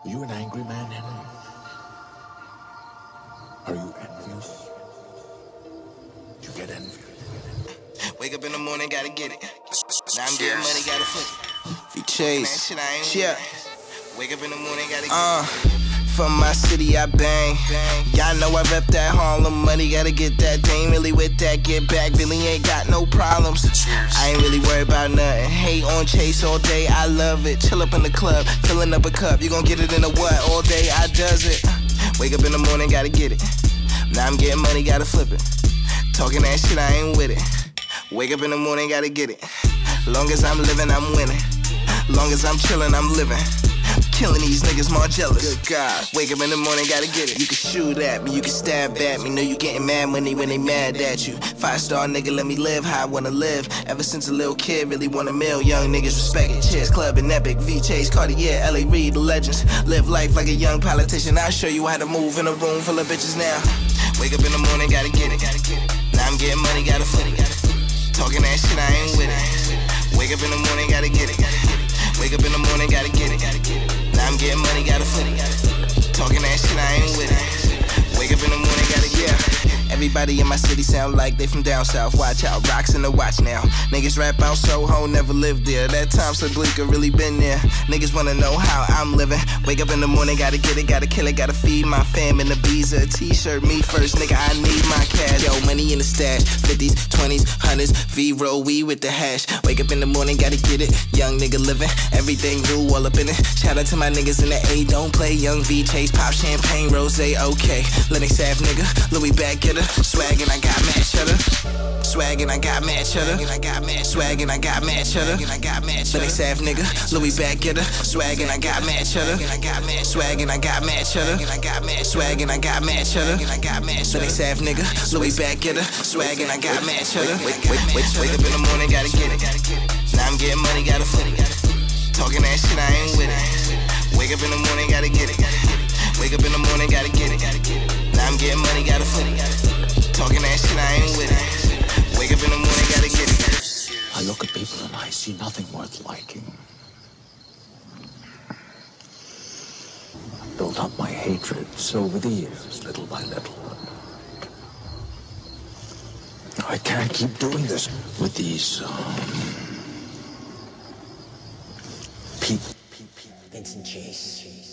Are you an angry man, Henry? Are you envious? You get envious. Wake up in the morning, gotta get it. Now I'm getting money, gotta flip it. V-Chase. Yeah. Wake up in the morning, gotta get it. From my city, I bang. Y'all know I rep that Harlem money, gotta get that thing. Really with that, get back, really ain't got no problems. I ain't really worried about nothing. Hate on Chase all day, I love it. Chill up in the club, filling up a cup. You gon' get it in a what? All day, I does it. Wake up in the morning, gotta get it. Now I'm getting money, gotta flip it. Talking that shit, I ain't with it. Wake up in the morning, gotta get it. Long as I'm living, I'm winning. Long as I'm chillin', I'm living. Killing these niggas more jealous. Good God. Wake up in the morning, gotta get it. You can shoot at me, you can stab at me. Know you getting mad money when they mad at you. 5-star nigga, let me live how I wanna live. Ever since a little kid, really want a meal. Young niggas respect it. Cheers Club and Epic, V-Chase, Cartier, L.A. Reid, the legends. Live life like a young politician. I'll show you how to move in a room full of bitches now. Wake up in the morning, gotta get it. Now I'm getting money, gotta flip it. Talking that shit, I ain't with it. Wake up in the morning, gotta get it. Wake up in the morning, gotta get it. Now I'm getting money, gotta flip it. Talking that shit, I ain't with it. Wake up in the morning, gotta get it. Everybody in my city sound like they from down south. Watch out, rocks in the watch now. Niggas rap out Soho, never lived there. That time so bleak, really been there. Niggas wanna know how I'm living. Wake up in the morning, gotta get it, gotta kill it, gotta feed my fam in the Ibiza. A t-shirt, me first, nigga, I need my cash. Yo, money in the stash, 50s, 20s, 100s, V-roll, we with the hash. Wake up in the morning, gotta get it. Young nigga living, everything new, all up in it. Shout out to my niggas in the A, don't play. Young V-Chase, pop champagne, rose, okay. Lennox Ave, nigga, Louis back, get her. Swaggin', I got mad cheddar. Swaggin', I got mad cheddar. Swaggin', I got mad cheddar. Lennox Ave, nigga, Louis back, get her. Swaggin', I got mad cheddar. Swaggin', I got mad cheddar. Swaggin', I got mad cheddar. Lennox Ave, nigga, Louis back, get her. Swaggin', I got mad cheddar. Wake up in the morning, gotta get it. Now I'm getting money, gotta flip it. Talking that shit, I ain't with it. Wake up in the morning, gotta get it. Wake up in the morning, gotta get it. Now I'm getting money, gotta flip it. Talking that shit, I ain't with it. Wake up in the morning, gotta get it. I look at people and I see nothing worth liking. I built up my hatreds over the years, little by little. I can't keep doing this with these people. Vincent Chase.